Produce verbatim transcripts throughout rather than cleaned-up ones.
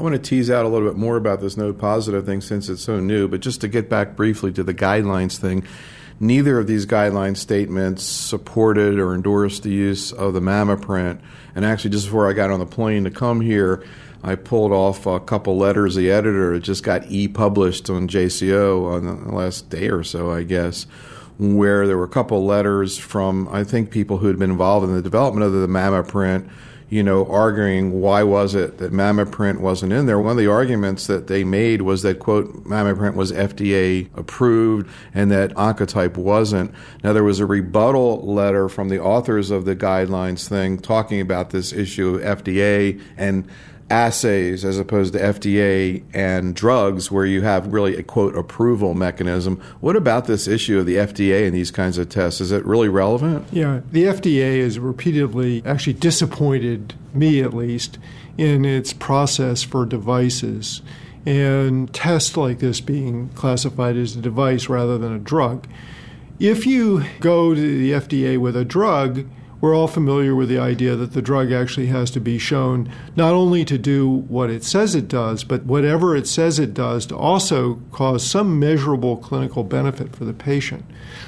I want to tease out a little bit more about this node positive thing since it's so new, but just to get back briefly to the guidelines thing, neither of these guideline statements supported or endorsed the use of the MammaPrint. And actually, just before I got on the plane to come here, I pulled off a couple letters the editor. It just got e-published on J C O on the last day or so, I guess, where there were a couple letters from, I think, people who had been involved in the development of the MammaPrint, you know, arguing why was it that MammaPrint wasn't in there. One of the arguments that they made was that, quote, MammaPrint was F D A approved and that Oncotype wasn't. Now, there was a rebuttal letter from the authors of the guidelines thing talking about this issue of F D A and assays as opposed to F D A and drugs where you have really a, quote, approval mechanism. What about this issue of the F D A and these kinds of tests? Is it really relevant? Yeah, the F D A has repeatedly actually disappointed me, at least, in its process for devices and tests like this being classified as a device rather than a drug. If you go to the F D A with a drug, we're all familiar with the idea that the drug actually has to be shown not only to do what it says it does, but whatever it says it does to also cause some measurable clinical benefit for the patient.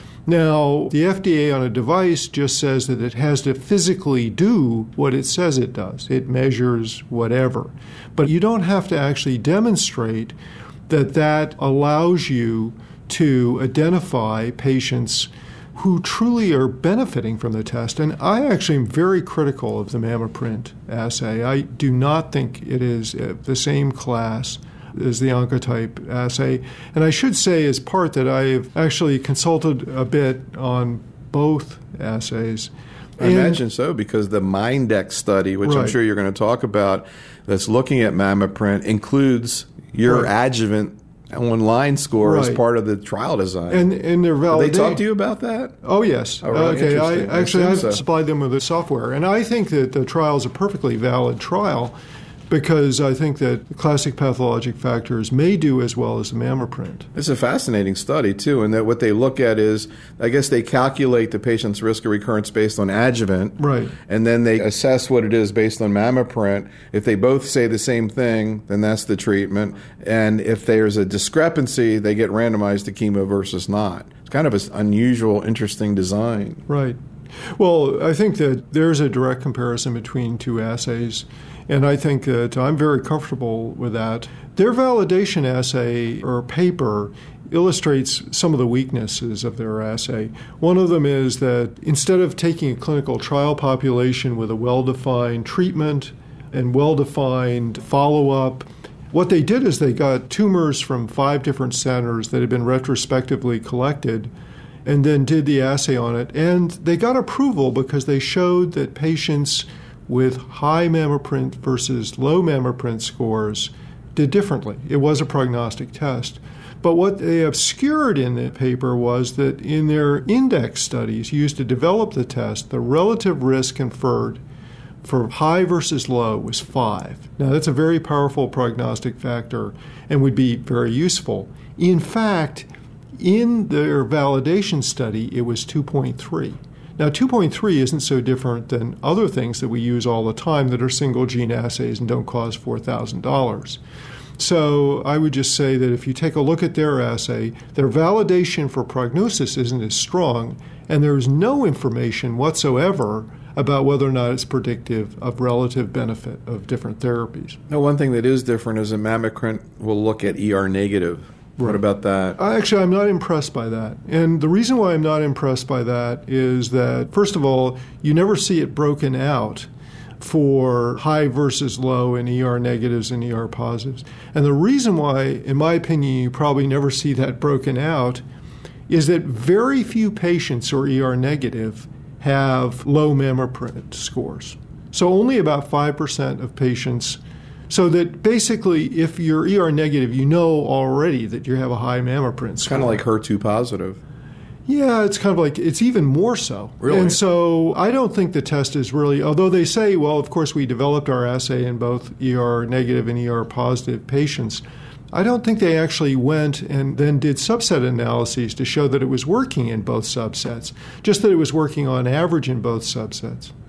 Now, the F D A on a device just says that it has to physically do what it says it does. It measures whatever. But you don't have to actually demonstrate that that allows you to identify patients who truly are benefiting from the test. And I actually am very critical of the MammaPrint assay. I do not think it is the same class as the Oncotype assay. And I should say as part that I have actually consulted a bit on both assays. I and, imagine so, because the MINDEX study, which right. I'm sure you're going to talk about, that's looking at MammaPrint, includes your right. adjuvant online score right. as part of the trial design. And, and they're valid. Did they talk to you about that? Oh, yes. Oh, really? Okay. I actually I've so. supplied them with the software. And I think that the trial is a perfectly valid trial because I think that the classic pathologic factors may do as well as the MammaPrint. It's a fascinating study, too, and that what they look at is, I guess they calculate the patient's risk of recurrence based on adjuvant, right. and then they assess what it is based on MammaPrint. If they both say the same thing, then that's the treatment, and if there's a discrepancy, they get randomized to chemo versus not. It's kind of an unusual, interesting design. Right. Well, I think that there's a direct comparison between two assays, and I think that I'm very comfortable with that. Their validation assay or paper illustrates some of the weaknesses of their assay. One of them is that instead of taking a clinical trial population with a well-defined treatment and well-defined follow-up, what they did is they got tumors from five different centers that had been retrospectively collected and then did the assay on it. And they got approval because they showed that patients with high MammaPrint versus low MammaPrint scores did differently. It was a prognostic test. But what they obscured in the paper was that in their index studies used to develop the test, the relative risk conferred for high versus low was five. Now, that's a very powerful prognostic factor and would be very useful. In fact, in their validation study, it was two point three. Now, two point three isn't so different than other things that we use all the time that are single-gene assays and don't cost four thousand dollars. So I would just say that if you take a look at their assay, their validation for prognosis isn't as strong, and there's no information whatsoever about whether or not it's predictive of relative benefit of different therapies. Now, one thing that is different is that MammaPrint will look at E R negative. Right. What about that? Actually, I'm not impressed by that. And the reason why I'm not impressed by that is that, first of all, you never see it broken out for high versus low in E R negatives and E R positives. And the reason why, in my opinion, you probably never see that broken out is that very few patients who are E R negative have low MammaPrint scores. So only about five percent of patients. So that basically, if you're E R negative, you know already that you have a high MammaPrint score. Kind of like H E R two positive. Yeah, it's kind of like, it's even more so. Really? And so I don't think the test is really, although they say, well, of course, we developed our assay in both E R negative and E R positive patients, I don't think they actually went and then did subset analyses to show that it was working in both subsets, just that it was working on average in both subsets.